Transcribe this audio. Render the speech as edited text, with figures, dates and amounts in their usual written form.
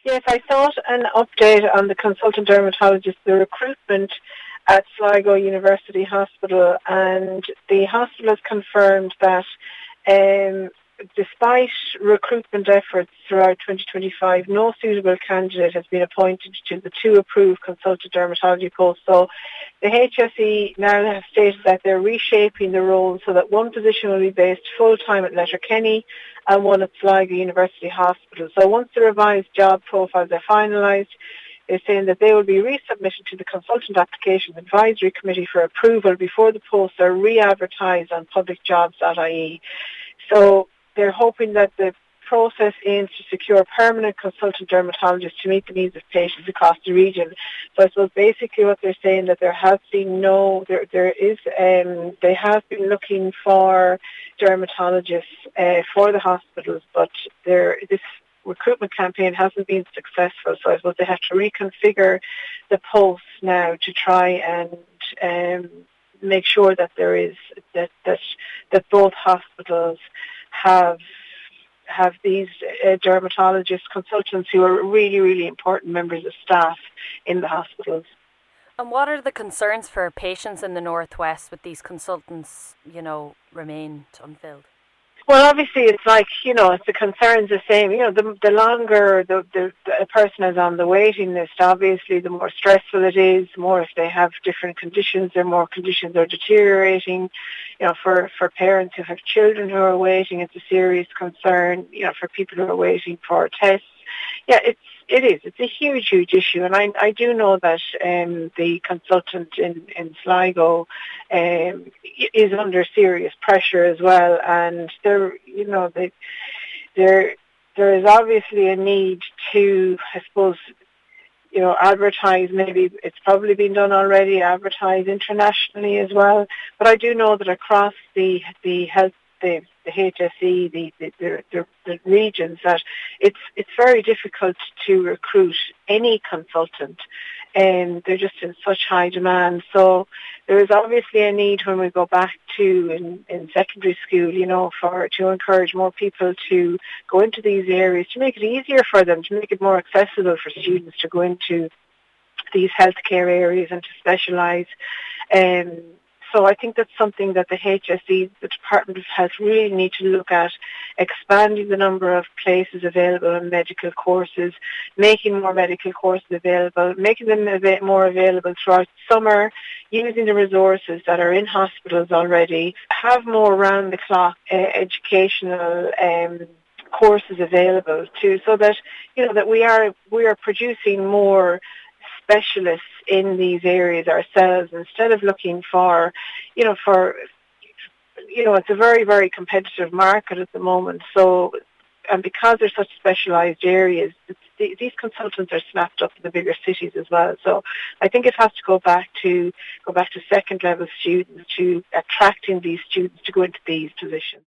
Yes, I thought an update on the consultant dermatologist, the recruitment at Sligo University Hospital, and the hospital has confirmed that um, despite recruitment efforts throughout 2025, no suitable candidate has been appointed to the two approved consultant dermatology posts. So the HSE now have stated that they're reshaping the role so that one position will be based full-time at Letterkenny and one at Sligo University Hospital. So once the revised job profiles are finalised, they're saying that they will be resubmitted to the Consultant Application Advisory Committee for approval before the posts are re-advertised on publicjobs.ie. So they're hoping that the process aims to secure permanent consultant dermatologists to meet the needs of patients across the region. So I suppose basically what they're saying that there has been they have been looking for dermatologists for the hospitals, but this recruitment campaign hasn't been successful. So I suppose they have to reconfigure the posts now to try and make sure that there is that both hospitals have these dermatologist consultants who are really, really important members of staff in the hospitals. And what are the concerns for patients in the Northwest with these consultants, remained unfilled? Well, obviously, it's like, if the concern's the same, the longer a person is on the waiting list, obviously, the more stressful it is, the more if they have different conditions, the more conditions are deteriorating. For parents who have children who are waiting, it's a serious concern. For people who are waiting for tests. Yeah, it is. It's a huge, huge issue, and I do know that the consultant in Sligo is under serious pressure as well, and there is obviously a need to, I suppose, advertise. Maybe it's probably been done already. Advertise internationally as well, but I do know that across the health. The HSE, the regions, that it's very difficult to recruit any consultant, and they're just in such high demand. So there is obviously a need when we go back to in secondary school, to encourage more people to go into these areas, to make it easier for them, to make it more accessible for students to go into these healthcare areas and to specialise. So I think that's something that the HSE, the Department of Health, really need to look at, expanding the number of places available in medical courses, making more medical courses available, making them a bit more available throughout summer, using the resources that are in hospitals already, have more round-the-clock educational courses available too, so that that we are producing more specialists in these areas ourselves, instead of looking for it's a very, very competitive market at the moment. So, and because they're such specialised areas, these consultants are snapped up in the bigger cities as well. So I think it has to go back to second level students, to attracting these students to go into these positions.